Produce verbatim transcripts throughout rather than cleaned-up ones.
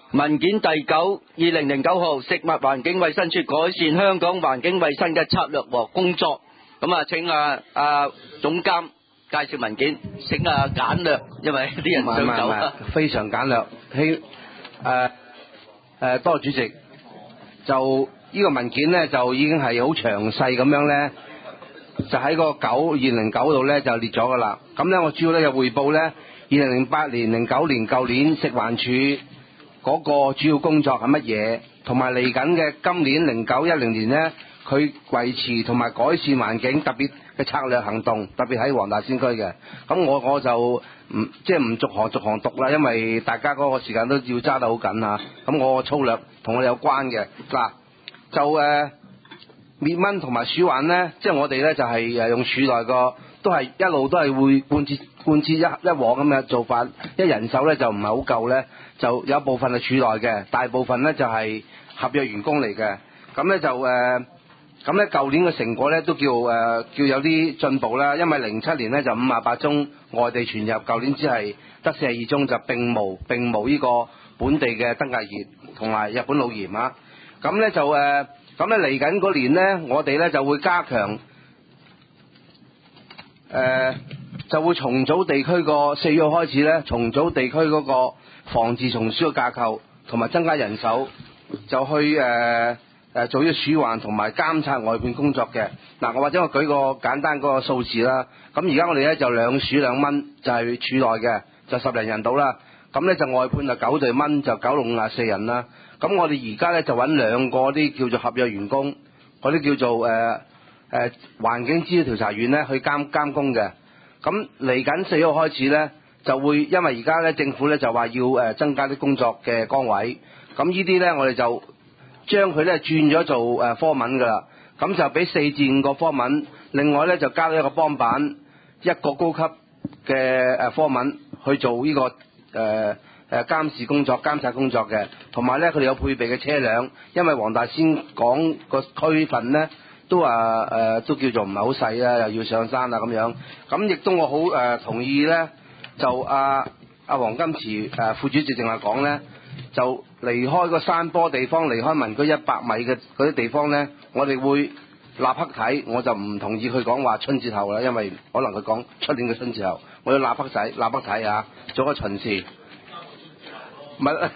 文件第九二零零九號，食物環境衛生署改善香港環境衛生嘅策略和工作。咁啊，請啊啊總監介紹文件，請啊簡略，因為啲人想走啊。 非常簡略，希誒誒多謝主席。就呢個文件咧，就已經係好詳細咁樣咧，就喺個九二零九度咧就列咗噶啦。咁咧，我主要咧就匯報咧，二零零八年、零九年、舊年食環署嗰個主要工作係乜嘢，同埋嚟緊嘅今年零九一零年咧，佢維持同埋改善環境特別嘅策略行動，特別喺黃大仙區嘅。咁我我就唔即係唔逐行逐行讀啦，因為大家嗰個時間都要揸得好緊啊。咁我粗略同我哋有關嘅嗱，就誒、呃、滅蚊同埋鼠患咧，即係我哋咧就係誒用署內個都係一路都係會貫徹貫徹一一往咁嘅做法，因為人手咧就唔係好夠咧，就有一部分係署內嘅，大部分咧就係合約員工嚟嘅。咁咧就誒。咁咧，舊年嘅成果咧都叫誒、呃、叫有啲進步啦，因為零七年咧就五十八宗外地傳入，舊年只係得四十二宗，就並無並無呢個本地嘅登革熱同埋日本腦炎啊。咁咧就誒，咁咧嚟緊嗰年咧，我哋咧就會加強誒、呃，就會重組地區個四月開始咧，重組地區嗰個防治蟲鼠嘅架構，同埋增加人手，就去誒。呃誒做呢個鼠患同埋監察外判工作嘅嗱，我或者我舉個簡單嗰個數字啦。咁而家我哋咧就兩鼠兩蚊，就係署內嘅就十零人到啦。咁咧就外判就九對蚊，就九六五廿四人啦。咁我哋而家咧就揾兩個啲叫做合約員工，嗰啲叫做誒誒、呃呃、環境資料調查員咧去監監工嘅。咁嚟緊四號開始咧就會，因為而家咧政府咧就話要誒增加啲工作嘅崗位，咁呢啲咧我哋就將佢咧轉咗做誒科文噶啦，咁就俾四至五個科文，另外咧就加咗一個幫辦，一個高級嘅誒科文去做呢、這個誒誒、呃、監視工作、監察工作嘅，同埋咧佢哋有配備嘅車輛，因為黃大仙港個區份咧都話誒、呃、都叫做唔係好細啦，又要上山啊咁樣，咁亦都我好誒、呃、同意咧，就阿阿黃金池誒、呃、副主席淨係講咧。就離開個山坡地方，離開民居一百米嘅嗰啲地方呢，我哋會立刻睇，我就唔同意佢講話春節後啦，因為可能佢講出年嘅春節後，我要立刻睇，立刻睇啊，做個巡視。唔係，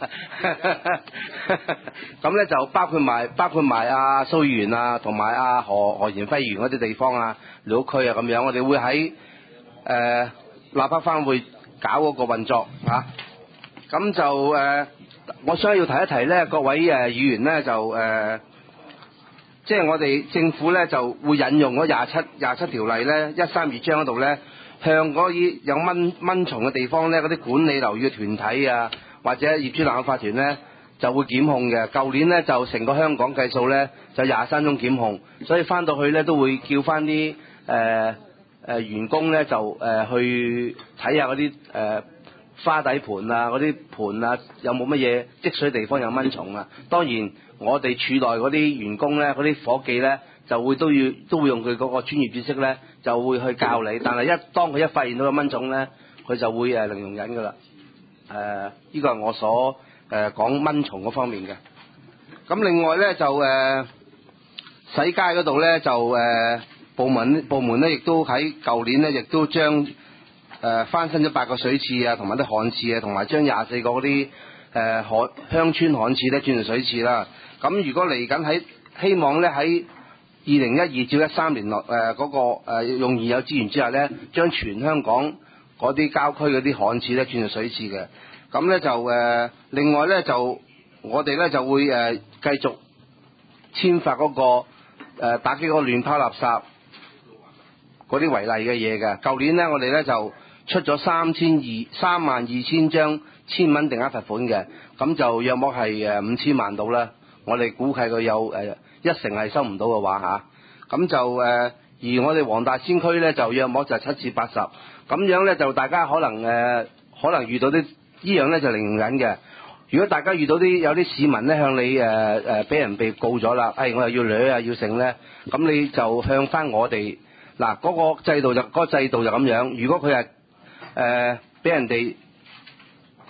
咁呢就包括埋包括埋阿蘇議員啊，同埋阿何何賢輝議員嗰啲地方啊、寮區啊咁樣，我哋會喺誒、呃、立刻翻會搞嗰個運作啊。咁就誒、呃，我想要提一提咧，各位誒、呃、議員咧就誒、呃，即係我哋政府咧就會引用嗰廿七廿七條例咧，一三二章嗰度咧，向嗰啲有蚊蚊蟲嘅地方咧，嗰啲管理樓宇嘅團體啊，或者業主立案法團咧，就會檢控嘅。舊年咧就成個香港計數咧，就廿三宗檢控，所以翻到去咧都會叫翻啲誒誒員工咧就誒、呃、去睇下嗰啲誒。呃花底盤啊，嗰啲盤啊，有冇乜嘢積水地方有蚊蟲啊？當然，我哋處內嗰啲員工咧，嗰啲伙計咧，就會都要都會用佢嗰個專業知識咧，就會去教你。但係一當佢一發現到有蚊蟲咧，佢就會誒零容忍噶啦。誒、呃，呢、這個係我所誒、呃、講蚊蟲嗰方面嘅。咁另外咧就誒、呃、洗街嗰度咧就誒、呃、部門部門咧亦都喺舊年咧亦都將誒、呃、翻新咗八個水廁啊，同埋啲旱廁啊，同埋將廿四個嗰啲誒旱鄉村旱廁咧轉成水廁啦。咁如果嚟緊喺希望咧喺二零一二至一三年落誒嗰個、呃、用現有資源之下咧，將全香港嗰啲郊區嗰啲旱廁咧轉成水廁嘅。咁咧就誒、呃、另外咧就我哋咧就會誒、呃、繼續簽發嗰、那個、呃、打擊嗰個亂拋垃圾嗰啲違例嘅嘢嘅。舊年咧我哋咧就出咗三千二三萬二千張千蚊定額罰款嘅，咁就約莫係誒五千萬到啦。我哋估計佢有誒、呃、一成係收唔到嘅話嚇，咁、啊、就誒、呃、而我哋黃大仙區咧就約莫就七至八十，咁樣咧就大家可能誒、呃、可能遇到啲依樣咧就零容忍嘅。如果大家遇到啲有啲市民咧向你誒誒俾人被告咗啦，誒、哎、我又要掠啊要剩咧，咁你就向翻我哋嗱嗰個制度就嗰、嗰個制度就咁樣。如果佢係誒俾人哋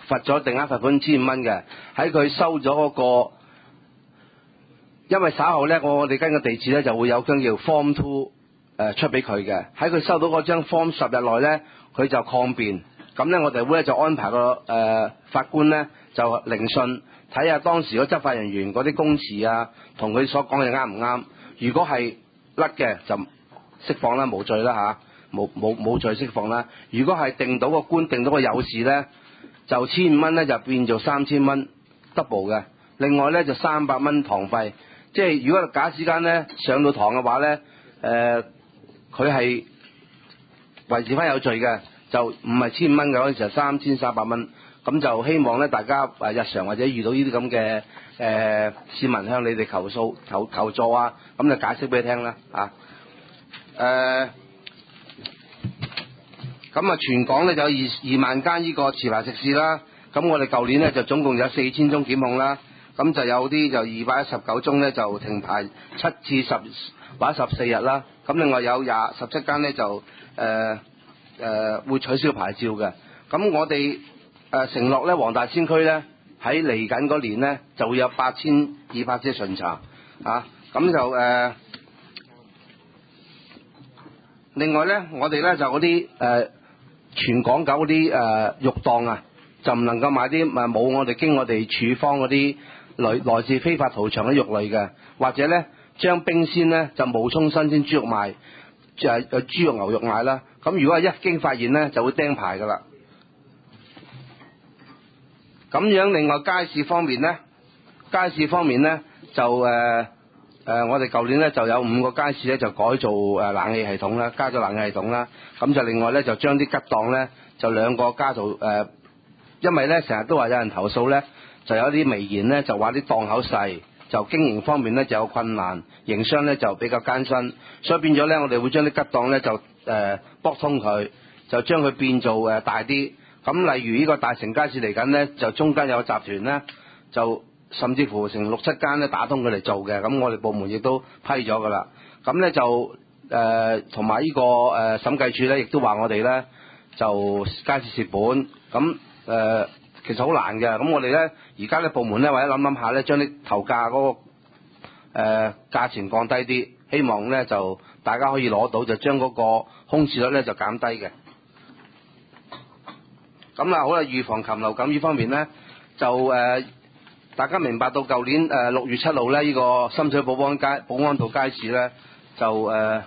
罰咗定額罰款千五蚊嘅，喺佢收咗嗰、個，因為稍後咧，我哋跟個地址咧就會有張叫 Form Two 誒出俾佢嘅，喺佢收到嗰張 Form 十日內咧，佢就抗辯，咁咧我哋會咧就安排個誒、呃、法官咧就聆訊，睇下當時嗰執法人員嗰啲供詞啊，同佢所講嘅啱唔啱，如果係甩嘅就釋放啦，無罪啦嚇。冇冇冇罪釋放啦！如果係定到個官定到個有事咧，就千五蚊咧就變做三千蚊 double 嘅。另外咧就三百蚊堂費，即係如果假使間咧上到堂嘅話咧，誒佢係維持翻有罪嘅，就唔係千五蚊嘅，嗰陣時係三千三百蚊。咁就希望咧大家誒日常或者遇到呢啲咁嘅誒市民向你哋投訴求求助啊，咁就解釋俾你聽啦啊誒。呃咁啊，全港咧就有二二萬間呢個持牌食肆啦。咁我哋舊年咧就總共有四千宗檢控啦。咁就有啲就二百一十九宗咧就停牌七至十或者十四日啦。咁另外有廿十七間咧就誒誒、呃呃、會取消牌照嘅。咁我哋誒、呃、承諾咧黃大仙區咧喺嚟緊嗰年咧就會有八千二百隻巡查啊。咁就誒、呃、另外咧我哋咧就嗰啲誒。全港九嗰啲誒肉檔啊，就唔能夠買啲誒冇我哋經我哋處方嗰啲來來自非法屠場嘅肉類嘅，或者咧將冰鮮咧就冒充新鮮豬肉賣，就係誒豬肉牛肉賣啦。咁如果係一經發現咧，就會釘牌噶啦。咁樣另外街市方面咧，街市方面咧就誒誒、呃呃、我哋舊年咧就有五個街市咧就改造誒冷氣系統啦，加咗冷氣系統啦。咁就另外咧就將啲吉檔咧就兩個加做誒、呃，因為咧成日都話有人投訴咧，就有啲微言咧就話啲檔口細，就經營方面咧就有困難，營商咧就比較艱辛，所以變咗咧我哋會將啲吉檔咧就誒駁、呃、通佢，就將佢變做誒大啲。咁例如呢個大成街市嚟緊咧，就中間有個集團咧，就甚至乎成六七間咧打通佢嚟做嘅，咁我哋部門亦都批咗噶啦。咁咧就誒同埋呢個誒、呃、審計處咧，亦都話我哋咧就街市蝕本，咁誒、呃、其實好難嘅。咁我哋咧而家咧部門咧，或者諗諗下咧，將啲投價嗰、那個誒、呃、價錢降低啲，希望咧就大家可以攞到，就將嗰個空置率咧就減低嘅。咁啊，好啦，預防禽流感呢方面咧，就誒、呃、大家明白到舊年誒六、呃、月七號咧，呢、這個深水埗保安街保安道街市咧，就誒、呃、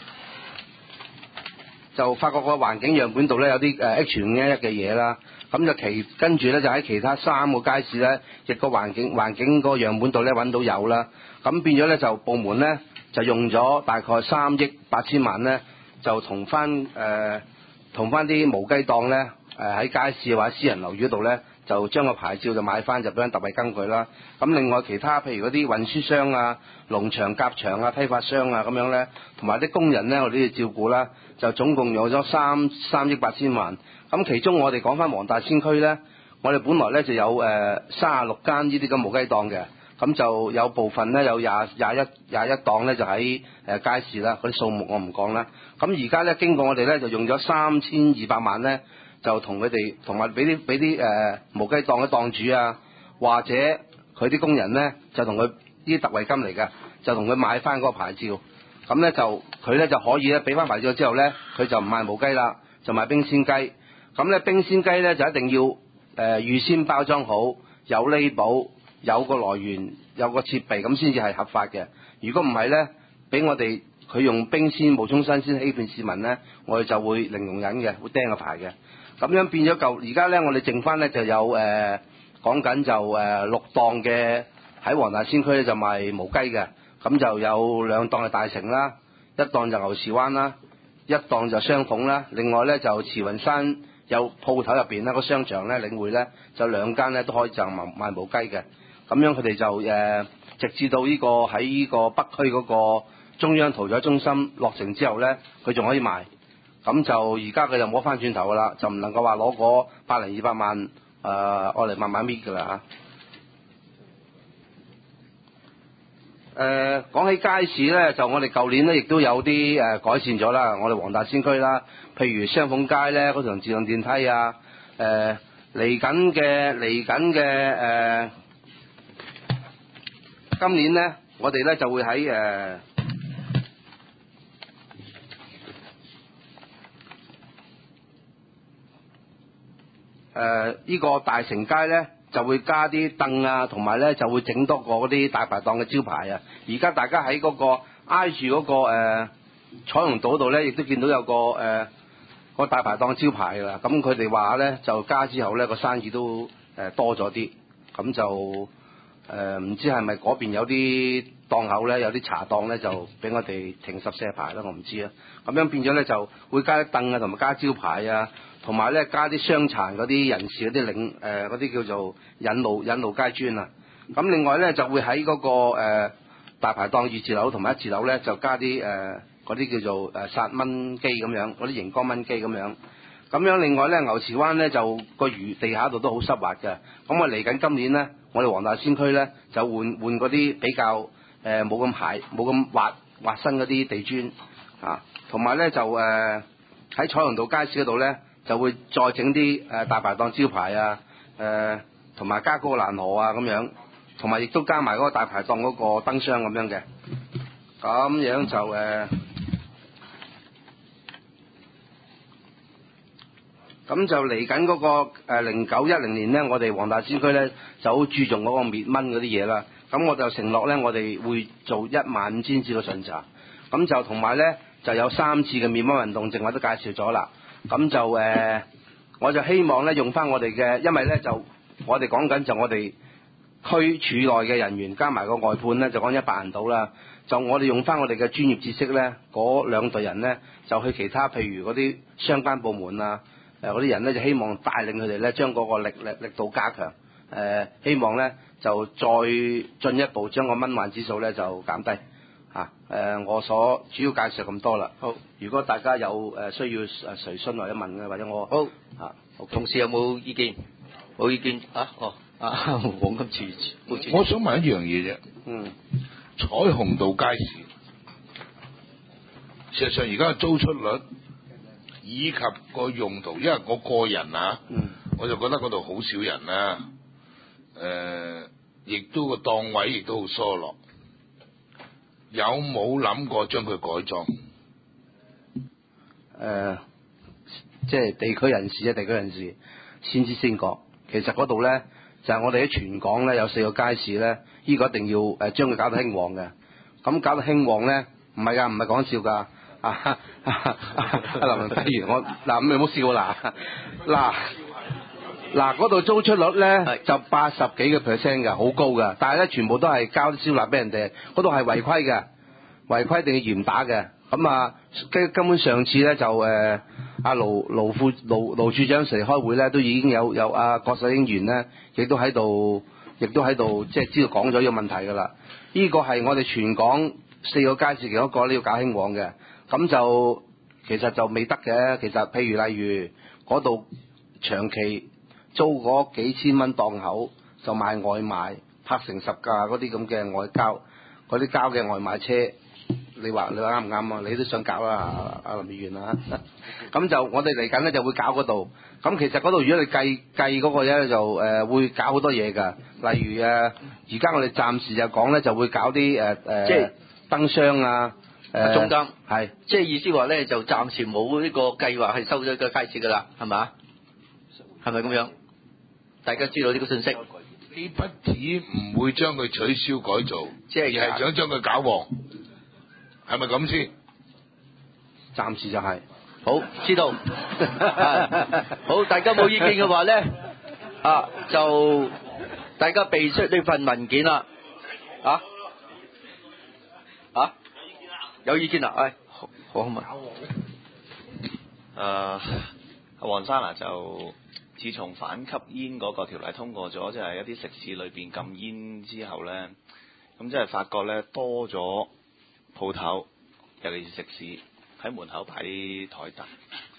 就發覺個環境樣本度咧有啲誒 H 五 N 一嘅嘢啦，咁就其跟住咧就喺其他三個街市咧，亦個環境環境個樣本度咧揾到有啦，咁變咗咧就部門咧就用咗大概三億八千萬咧，就同翻誒同翻啲無雞檔咧。誒喺、呃、街市或者私人樓宇嗰度咧，就將個牌照就買翻，就俾人特別更佢啦。咁另外其他譬如嗰啲運輸商啊、農場、鴿場啊、批發商啊咁樣咧，同埋啲工人咧，我哋要照顧啦，就總共用咗三三億八千萬。咁其中我哋講翻黃大仙區咧，我哋本來咧就有誒三十六間呢啲咁無雞檔嘅，咁就有部分咧有廿廿一廿一檔咧就喺誒街市啦，嗰啲數目我唔講啦。咁而家咧經過我哋咧就用咗三千二百萬咧。就同佢哋同埋俾啲俾啲誒無雞檔嘅檔主啊，或者佢啲工人咧，就同佢呢啲特惠金嚟嘅，就同佢買翻嗰個牌照。咁咧就佢咧就可以咧俾翻牌照之後咧，佢就唔賣無雞啦，就賣冰鮮雞。咁咧冰鮮雞咧就一定要誒、呃、預先包裝好，有 label，有個來源，有個設備，咁先至係合法嘅。如果唔係咧，俾我哋佢用冰鮮冒充新鮮欺騙市民咧，我哋就會零容忍嘅，會釘個牌嘅。咁樣變咗舊，而家咧我哋剩翻咧就有誒講緊就誒、呃、六檔嘅喺黃大仙區咧就賣無雞嘅，咁就有兩檔係大成啦，一檔就牛池灣啦，一檔就雙鳳啦，另外咧就慈雲山有鋪頭入邊咧個商場咧領匯咧就兩間咧都可以就賣賣無雞嘅，咁樣佢哋就誒、呃、直至到呢、這個喺呢個北區嗰個中央屠宰中心落成之後咧，佢仲可以賣。咁就而家佢就冇翻轉頭噶啦，就唔能夠話攞嗰百零二百萬誒，我、呃、嚟慢慢搣噶啦嚇。誒講起街市咧，就我哋舊年咧亦都有啲誒、呃、改善咗啦。我哋黃大仙區啦，譬如雙鳳街咧嗰條自動電梯啊，誒、呃、 嚟緊嘅嚟緊嘅誒，今年咧，我哋咧就會喺誒誒呢個大成街咧，就會加啲凳啊，同埋咧就會整多個嗰啲大排檔嘅招牌啊。而家大家喺嗰、個挨住嗰個誒、呃、彩虹島度咧，亦都見到有個誒、呃、個大排檔招牌㗎啦。咁佢哋話咧就加之後咧個生意都誒、呃、多咗啲，咁就誒唔、呃、知係咪嗰邊有啲檔口咧，有啲茶檔咧就俾我哋停十四排啦，我唔知啊。咁樣變咗咧就會加啲凳啊，同埋加招牌啊。同埋咧加啲傷殘嗰啲人士嗰啲領誒嗰啲叫做引路引路階磚啊，咁另外咧就會喺嗰、個、呃、大排檔二字樓同埋一字樓咧就加啲誒嗰啲叫做誒殺蚊機咁樣，嗰啲熒光蚊機咁樣，咁樣另外咧牛池灣咧就個魚地下度都好濕滑嘅，咁我嚟緊今年咧我哋黃大仙區咧就換換嗰啲比較誒冇咁鞋冇咁滑滑身嗰啲地磚啊，同埋咧就誒喺、呃、彩虹道街市嗰度咧。就會再整啲誒大排檔招牌啊，誒同埋加嗰個欄河啊咁樣，同埋亦都加埋嗰個大排檔嗰個燈箱咁樣嘅，咁樣就誒，咁、呃、就嚟緊嗰個誒零九一零年咧，我哋黃大仙區咧就好注重嗰個滅蚊嗰啲嘢啦。咁我就承諾咧，我哋會做一萬五千次嘅巡查，咁就同埋咧就有三次嘅滅蚊運動，正話都介紹咗啦。咁就誒、呃，我就希望咧用翻我哋嘅，因為咧就我哋講緊就我哋區處內嘅人員加埋個外判咧，就講一百人到啦。就我哋用翻我哋嘅專業知識咧，嗰兩隊人咧就去其他譬如嗰啲相關部門啊，誒嗰啲人咧就希望帶領佢哋咧將嗰個力力力度加強，誒、呃、希望咧就再進一步將個蚊患指數咧就減低。啊！誒、呃，我所主要介紹咁多啦。好，如果大家有誒、呃、需要誒隨詢或者問嘅，或者我好啊， 同事有冇意見？冇意見啊？哦，啊，黃金池， 我想問一樣嘢啫。 嗯。 彩虹道街市，事實上而家嘅租出率以及個用途，因為我個人啊， 嗯、 我就覺得嗰度好少人啦、啊。誒、呃，亦都個檔位亦都好疏落。有冇諗過將佢改裝？誒、 呃，即係地區人士啊，地區人士先知先覺。其實嗰度咧，就係、是、我哋喺全港咧有四個街市咧，呢、這個一定要誒將佢搞到興旺嘅。咁搞到興旺咧，唔係㗎，唔係講笑㗎。啊，林文輝如我嗱咁你唔好笑啦。嗱嗱嗰度租出率咧就八十幾個 percent 㗎，好高㗎。但係咧全部都係交啲燒臘俾人哋，嗰度係違規嘅。違規定要嚴打嘅，咁啊根根本上次咧就誒阿盧盧副盧盧處長嚟開會咧，都已經有有阿、啊、郭世英員咧，亦都喺度，亦都喺度即係知道講咗呢個問題㗎啦。呢、這個係我哋全港四個街市其中一個呢要搞興旺嘅，咁就其實就未得嘅。其實譬如例如嗰度長期租嗰幾千蚊檔口，就賣外賣，拍成十架嗰啲咁嘅外交，嗰啲膠嘅外賣車。你話你話啱唔啱啊？你都想搞啊，阿林議員啊？咁就我哋嚟緊咧就會搞嗰度。咁其實嗰度如果你計計嗰個咧就誒、呃、會搞好多嘢㗎。例如誒，而家我哋暫時就講咧就會搞啲誒誒，即係燈箱啊，誒、呃、 中間係， 即係意思話咧就暫時冇呢個計劃係收咗個街市㗎啦，係嘛？係咪咁樣？大家知道呢個信息？ 呢筆錢唔會將佢取消改造， 即係而係想將佢搞旺。係咪咁先？ 暫時就係、是、 好知道。好，大家冇意見嘅話咧，啊就大家備出呢份文件啦。啊啊有意見啦？誒好好嘛。 誒黃生啊，就自從反吸煙嗰個條例通過咗，即係一啲食肆裏邊禁煙之後咧，咁即係發覺咧多咗鋪頭，尤其是食肆喺門口擺啲台凳，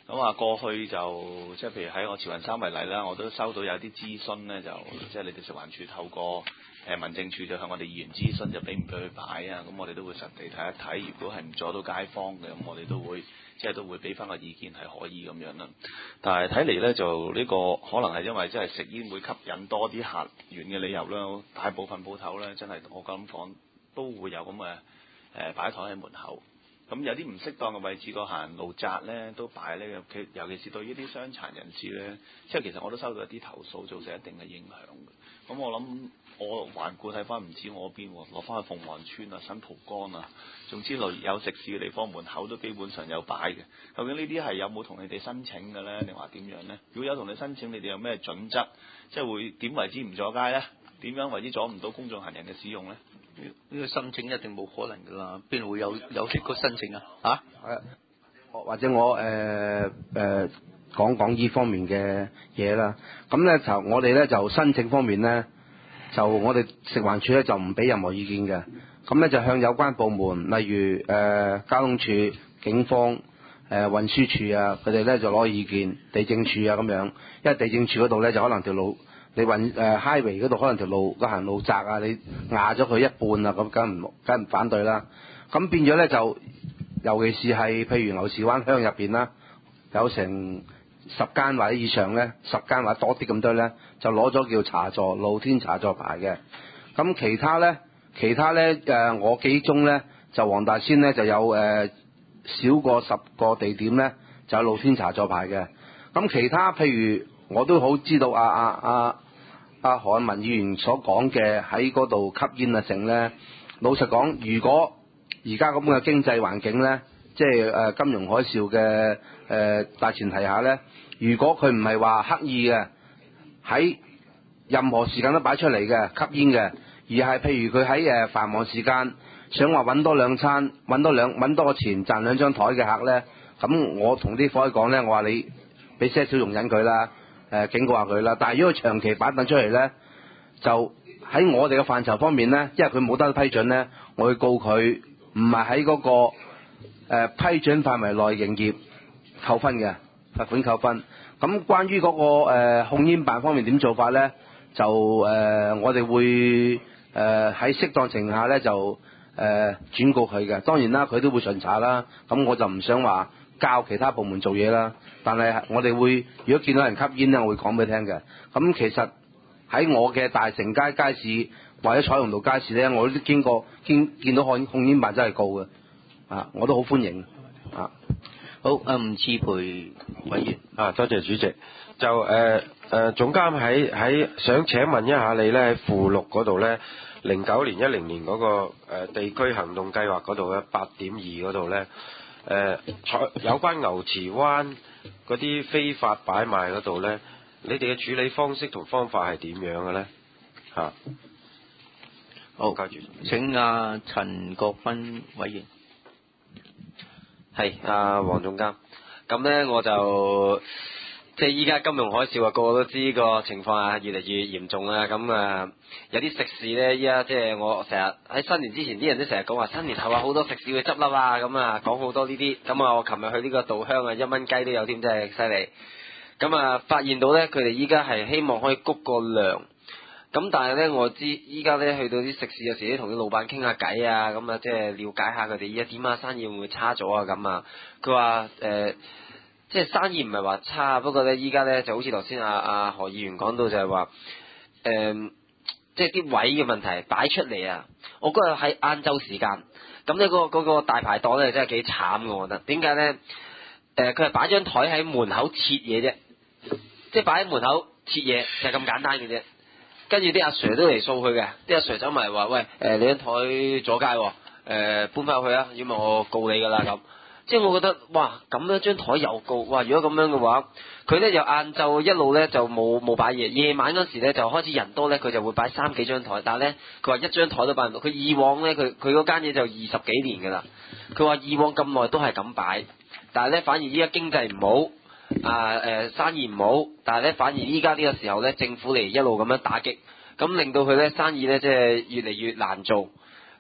咁啊，過去就即係譬如喺我慈雲山為例啦，我都收到有啲諮詢咧，就即係你哋食環署透過誒民政處就向我哋議員諮詢，就俾唔俾佢擺啊？咁我哋都會實地睇一睇，如果係唔阻到街坊嘅，咁我哋都會即係都會俾翻個意見係可以咁樣啦。但係睇嚟咧，就呢個可能係因為即係食煙會吸引多啲客源嘅理由啦。大部分鋪頭咧，真係我咁講都會有咁嘅誒擺台喺門口。咁有啲唔適當嘅位置，個行人路窄咧都擺呢個，尤其是對於啲傷殘人士咧，即係其實我都收到一啲投訴，造成一定嘅影響嘅。咁我諗我環顧睇翻唔止我邊喎，落翻去鳳凰村啊、新蒲崗啊，總之類有食肆嘅地方門口都基本上有擺嘅。究竟呢啲係有冇同你哋申請嘅咧？定話點樣咧？如果有同你申請，你哋有咩準則？即係會點為之唔阻街咧？點樣為之阻唔到公眾行人嘅使用咧？ 呢個申請一定冇可能㗎啦，邊度會有有呢個申請啊？嚇？ 誒，或者我誒誒、呃呃、講講呢方面嘅嘢啦。咁咧就我哋咧就申請方面咧，就我哋食環署咧就唔俾任何意見嘅。咁咧就向有關部門，例如誒、呃、交通處、警方、誒、呃、運輸署啊，佢哋咧就攞意見，地政處啊咁樣。因為地政處嗰度咧就可能條路。你運誒 highway 嗰度可能條路個行路窄啊，你壓咗佢一半啊，咁梗唔梗唔反對啦。咁變咗咧就，尤其是係譬如牛池灣鄉入邊啦，有成十間或者以上咧，十間或者多啲咁多咧，就攞咗叫茶座露天茶座牌嘅。咁其他咧，其他咧誒、呃，我記憶中咧就黃大仙咧就有誒、呃、少過十個地點咧就有露天茶座牌嘅。咁其他譬如我都好知道啊啊啊！阿何文議員所講嘅喺嗰度吸煙啊成咧，老實講，如果而家咁嘅經濟環境咧，即係誒金融海嘯嘅誒大前提下咧，如果佢唔係話刻意嘅喺任何時間都擺出嚟嘅吸煙嘅，而係譬如佢喺誒繁忙時間想話揾多兩餐，揾多兩揾多個錢賺兩張台嘅客咧，咁我同啲伙計講咧，我話你俾些少容忍佢啦。誒警告下佢啦，但係如果佢長期擺凳出嚟咧，就喺我哋嘅範疇方面咧，因為佢冇得批准咧，我會告佢唔係喺嗰個、呃、批准範圍內營業，扣分嘅罰款扣分。咁關於嗰、嗰個、呃、控煙辦方面點做法咧，就誒、呃、我哋會誒喺、呃、適當情況下咧就誒、呃、轉告佢嘅。當然啦，佢都會巡查啦。咁我就唔想話教其他部門做嘢啦，但係我哋會如果見到人吸煙咧，我會講俾你聽嘅。咁其實喺我嘅大成街街市或者彩虹道街市咧，我都經過見見到控控煙辦真係告嘅，啊，我都好歡迎啊。 好，啊吳賜培委員啊，多謝主席。就誒誒、呃、總監喺喺想請問一下你咧，喺附錄嗰度咧，零九年一零年嗰、那個、呃、地區行動計劃嗰度咧，八點二嗰度咧。誒、呃，有關牛池灣嗰啲非法擺賣嗰度咧，你哋嘅處理方式同方法係點樣嘅咧？嚇、啊， 好， 交住。 請阿陳國芬委員。 係阿黃總監，咁咧我就即係依家金融海嘯啊，個個都知個情況啊，越嚟越嚴重啦。咁啊，有啲食肆咧，依家即係我成日喺新年之前，啲人都成日講話新年後啊，好多食肆會執笠啊，咁啊講好多呢啲。咁啊，我琴日去呢個稻香啊，一蚊雞都有添，真係犀利。咁啊，發現到咧，佢哋依家係希望可以谷個量。咁但係咧，我知依家咧去到啲食肆有時，同啲老闆傾下偈啊，咁啊，即係了解下佢哋依家點啊，生意會唔會差咗啊？咁啊，佢話誒，即係生意唔係話差，不過咧依家咧就好似頭先阿阿何議員講到就係話誒，即係啲位嘅問題擺出嚟啊！我嗰日喺晏晝時間，咁咧嗰個嗰個大排檔咧真係幾慘嘅，我覺得。點解咧？誒，佢係擺張台喺門口切嘢啫，即係擺喺門口切嘢就係咁簡單嘅啫。跟住啲阿 Sir 都嚟掃佢嘅，啲阿 Sir 走埋話：喂，誒、呃、你張台阻街，誒、呃、搬翻去啊，要唔係我告你㗎啦咁。即係我覺得，哇，咁樣張台又告，哇！如果咁樣嘅話，佢咧就晏晝一路咧就冇冇擺嘢，夜晚嗰時咧就開始人多咧，佢就會擺三幾張台。但係咧，佢話一張台都擺唔到。佢以往咧，佢佢嗰間嘢就二十幾年㗎啦。佢話以往咁耐都係咁擺，但係咧反而依家經濟唔好。啊誒、呃、生意唔好，但係咧反而依家呢個時候咧，政府嚟一路咁樣打擊，咁令到佢咧生意咧即係越嚟越難做。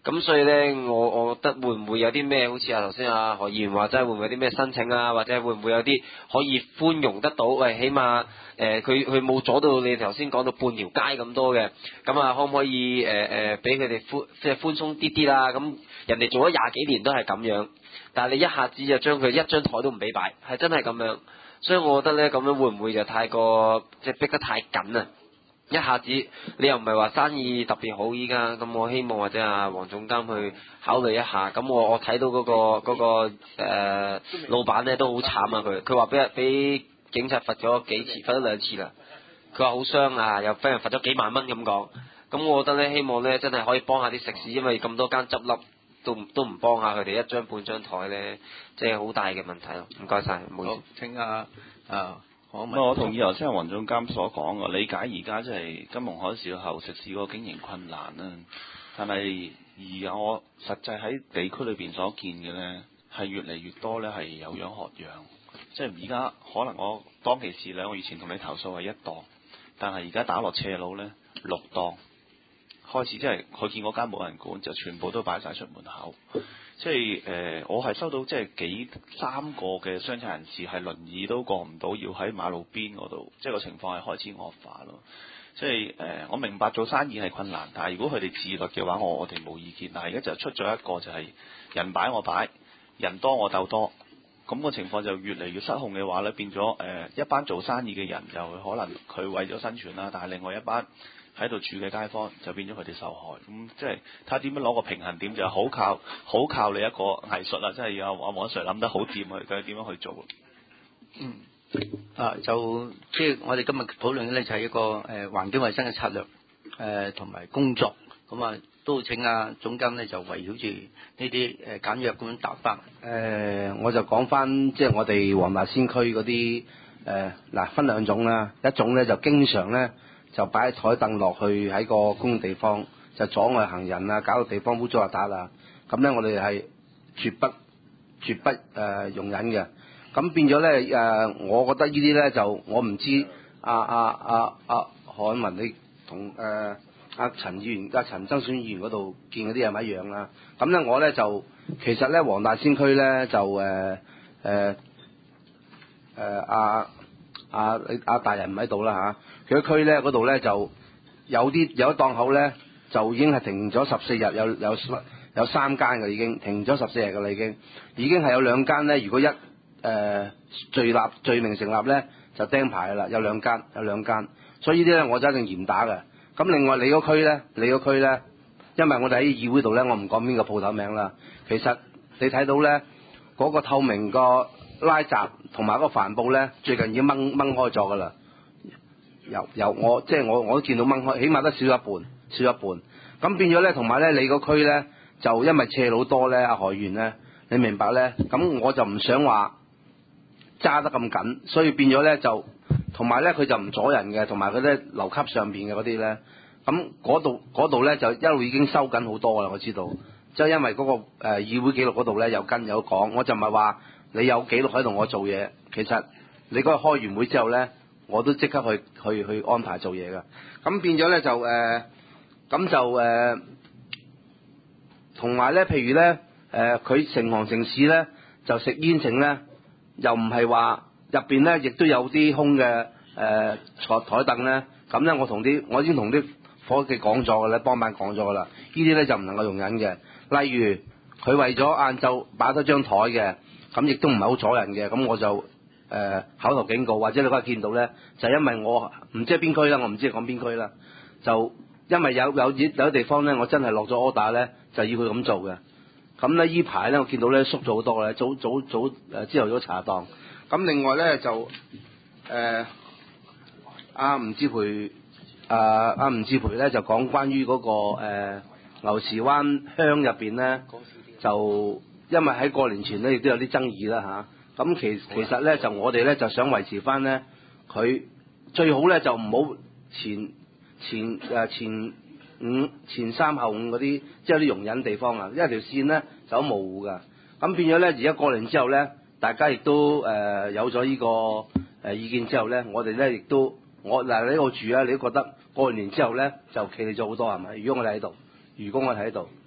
咁所以咧，我我覺得會唔會有啲咩，好似啊頭先啊何議員話，真係會唔會有啲咩申請啊，或者會唔會有啲可以寬容得到？喂，起碼誒佢佢冇阻到你頭先講到半條街咁多嘅，咁啊可唔可以誒誒俾佢哋寬即係寬鬆啲啲啦？咁人哋做咗廿幾年都係咁樣，但係你一下子就將佢一張台都唔俾擺，係真係咁樣。所以我覺得咧，咁樣會唔會就太過即係逼得太緊啊？一下子你又唔係話生意特別好依家，咁我希望或者啊黃總監去考慮一下。咁我我睇到嗰、嗰個嗰、嗰個誒、呃、老闆咧都好慘啊！佢佢話俾人俾警察罰咗幾次，罰咗兩次啦。佢話好傷啊，又俾人罰咗幾萬蚊咁講。咁我覺得咧，希望咧真係可以幫下啲食肆，因為咁多間執笠都都唔幫下佢哋一張半張台咧，即係好大嘅問題咯。唔該晒，唔好意思。 請啊啊！ 我同意頭先黃總監所講嘅，理解而家即係金融海嘯後食肆嗰個經營困難啦。但係而我實際喺地區裏邊所見嘅呢，係越嚟越多呢係有樣學樣。即係而家可能我當其時咧，我以前同你投訴係一檔，但係而家打落斜路呢，六檔開始，即係佢見嗰間冇人管，就全部都擺晒出門口。即係誒、呃，我係收到即係幾三個嘅傷殘人士係輪椅都過唔到，要喺馬路邊嗰度，即係個情況係開始惡化咯。即係誒、呃，我明白做生意係困難，但係如果佢哋自律嘅話，我我哋冇意見。但係而家就出咗一個就係人擺我擺，人多我鬥多，咁、個情況就越嚟越失控嘅話咧，變咗誒、呃、一班做生意嘅人就可能佢為咗生存啦，但係另外一班喺度住嘅街坊就變咗佢哋受害，咁即係睇下點樣攞個平衡點，就好靠好靠你一個藝術啦，即係阿阿黃 Sir 諗得好掂去佢點樣去做。 嗯，啊就即係我哋今日討論嘅咧就係一個誒、呃、環境衛生嘅策略誒同埋工作，咁啊都請阿總監咧就圍繞住呢啲誒簡約咁樣答翻。 誒、呃，我就講翻即係我哋黃大仙區嗰啲誒嗱分兩種啦，一種咧就經常咧。就擺台凳落去喺個公共地方，就阻礙行人啊，搞到地方污糟邋遢啊！咁咧，我哋係絕不絕不誒、呃、容忍嘅。咁變咗咧誒，我覺得呢啲咧就我唔知阿阿阿阿何韻文你同誒阿陳議員、阿、啊、陳增選議員嗰度見嗰啲係咪一樣啦？咁咧我咧就其實咧黃大仙區咧就誒誒誒阿阿阿大人唔喺度啦嚇。佢個區咧嗰度咧就有啲有一檔口咧就已經係停咗十四日，有有有三間嘅已經停咗十四日嘅啦，已經已經係有兩間咧。如果一誒、呃、罪立罪名成立咧，就釘牌噶啦。有兩間有兩間，所以呢啲咧我就一定嚴打嘅。咁另外你個區咧，你個區咧，因為我哋喺議會度咧，我唔講邊個鋪頭名啦。其實你睇到咧嗰、嗰個透明個拉閘同埋嗰個帆布咧，最近已經掹掹開咗噶啦。由由我即係我我都見到掹開，起碼都少一半，少一半。咁變咗咧，同埋咧你個區咧就因為斜路多咧，阿何議員咧，你明白咧？咁我就唔想話揸得咁緊，所以變咗咧就同埋咧佢就唔阻人嘅，同埋佢咧樓級上邊嘅嗰啲咧，咁嗰度嗰度咧就一路已經收緊好多啦，我知道。即係因為嗰、嗰個誒、呃、議會記錄嗰度咧有跟有講，我就唔係話你有記錄喺度我做嘢，其實你嗰日開完會之後咧。我都即刻去去去安排做嘢㗎，咁變咗咧就誒，咁、呃、就誒，同埋咧，譬如咧，誒佢成行成市咧，就食煙剩咧，又唔係話入邊咧，亦都有啲空嘅誒坐台凳咧，咁咧我同啲我已經同啲夥計講咗㗎啦，幫辦講咗㗎啦，呢啲咧就唔能夠容忍嘅。例如佢為咗晏晝擺多張台嘅，咁亦都唔係好阻人嘅，咁我就。誒、呃、口頭警告，或者你嗰日見到咧，就因為我唔知係邊區啦，我唔知係講邊區啦，就因為有有有啲地方咧，我真係落咗 order 咧，就要佢咁做嘅。咁咧依排咧，我見到咧縮咗好多咧，早早早誒朝頭早茶檔。咁另外咧就誒阿吳志培啊阿吳志培咧就講關於嗰、那個、呃、牛池灣鄉入邊咧，就因為喺過年前咧亦都有啲爭議啦嚇。咁其其實咧就我哋咧就想維持翻咧，佢最好咧就唔好前前誒前五前三後五嗰啲，即係有啲容忍地方啊，因為條線咧就好模糊噶。咁變咗咧，而家過年之後咧，大家亦都誒、呃、有咗呢個誒意見之後咧，我哋咧亦都我嗱你喺度住啊，你都覺得過年之後咧就企理咗好多係咪？如果我哋喺度，如果我哋喺度。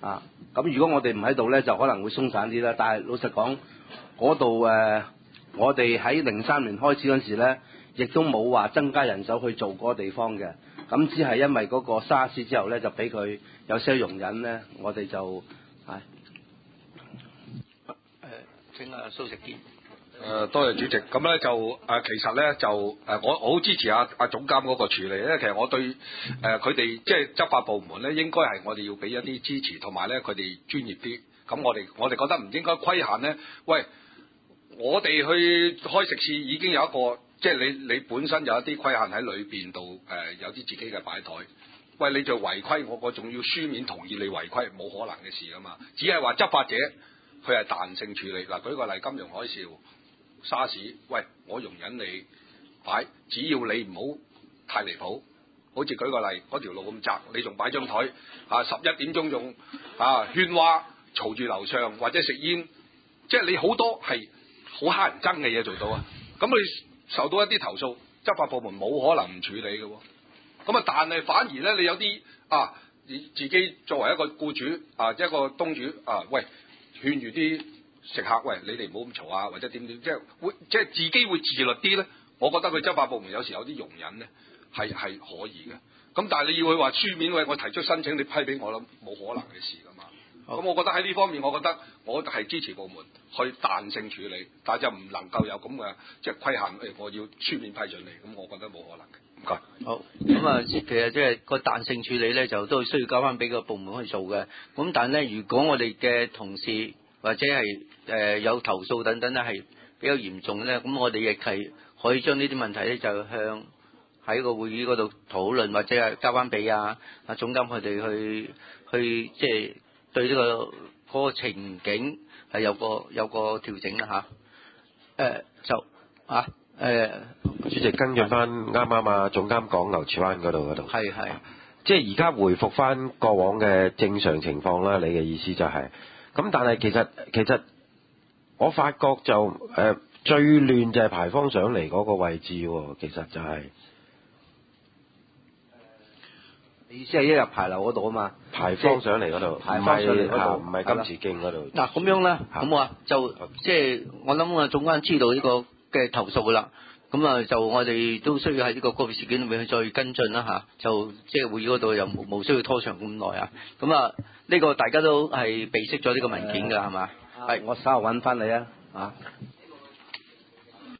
啊。咁如果我哋唔喺度咧，就可能會鬆散啲啦。但係老實講，嗰度誒，我哋喺零三年開始嗰陣時咧，亦都冇話增加人手去做嗰個地方嘅。咁只係因為嗰個沙士之後咧，就俾佢有些容忍咧，我哋就係誒請阿蘇軾堅。 誒、呃、多謝主席，咁咧就誒、呃、其實咧就誒、呃、我我好支持阿、啊、阿、啊、總監嗰個處理，因為其實我對誒佢哋即係執法部門咧，應該係我哋要俾一啲支持，同埋咧佢哋專業啲。咁我哋我哋覺得唔應該規限咧。喂，我哋去開食肆已經有一個，即係你你本身有一啲規限喺裏邊度誒，有啲自己嘅擺台。喂，你就違規，我我仲要書面同意你違規，冇可能嘅事噶嘛。只係話執法者佢係彈性處理。嗱，舉個例，金融海嘯。沙士，喂，我容忍你擺，只要你唔好太離譜。好似舉個例，嗰條路咁窄，你仲擺張台啊，十一點鐘仲啊喧嘩嘈住樓上或者食煙，即係你好多係好乞人憎嘅嘢做到啊。咁你受到一啲投訴，執法部門冇可能唔處理嘅喎。咁啊，但係反而咧，你有啲啊，你自己作為一個僱主啊，一個東主啊，喂，勸住啲食客，喂，你哋唔好咁嘈啊，或者點點，即係會即係自己會自律啲咧。我覺得佢執法部門有時有啲容忍咧，係係可以嘅。咁但係你要佢話書面，喂，我提出申請，你批俾我，諗冇可能嘅事噶嘛。咁我覺得喺呢方面，我覺得我係支持部門去彈性處理，但係就唔能夠有咁嘅即係規限，誒，我要書面批准你，咁我覺得冇可能嘅。唔該。 好，咁啊，其實即係個彈性處理咧，就都需要交翻俾個部門去做嘅。咁但係咧，如果我哋嘅同事或者係誒、呃、有投訴等等咧，係比較嚴重咧，咁我哋亦係可以將呢啲問題咧，就向喺個會議嗰度討論，或者係交翻俾啊啊總監佢哋去去即係對呢、這個嗰、那個情景係有個有個調整啦嚇。誒、啊、就啊誒，呃、 主席跟進翻啱啱啊總監講牛池灣嗰度嗰度， 係係， 即係而家回復翻過往嘅正常情況啦。你嘅意思就係、是、咁，但係其實其實我發覺就誒、呃、最亂就係牌坊上嚟嗰個位置喎，其實就係、是。 意思係一入牌樓嗰度啊嘛， 牌坊上嚟嗰度， 牌坊上嚟嗰度， 唔係金池徑嗰度。 嗱咁樣咧，咁啊就即係我諗啊總監知道呢個嘅投訴啦，咁啊就我哋都需要喺呢個個別事件裏面去再跟進啦嚇，就即係會議嗰度又冇冇需要拖長咁耐啊，咁啊呢個大家都係備悉咗呢個文件㗎係嘛？ 係，我稍後揾翻你啊，啊。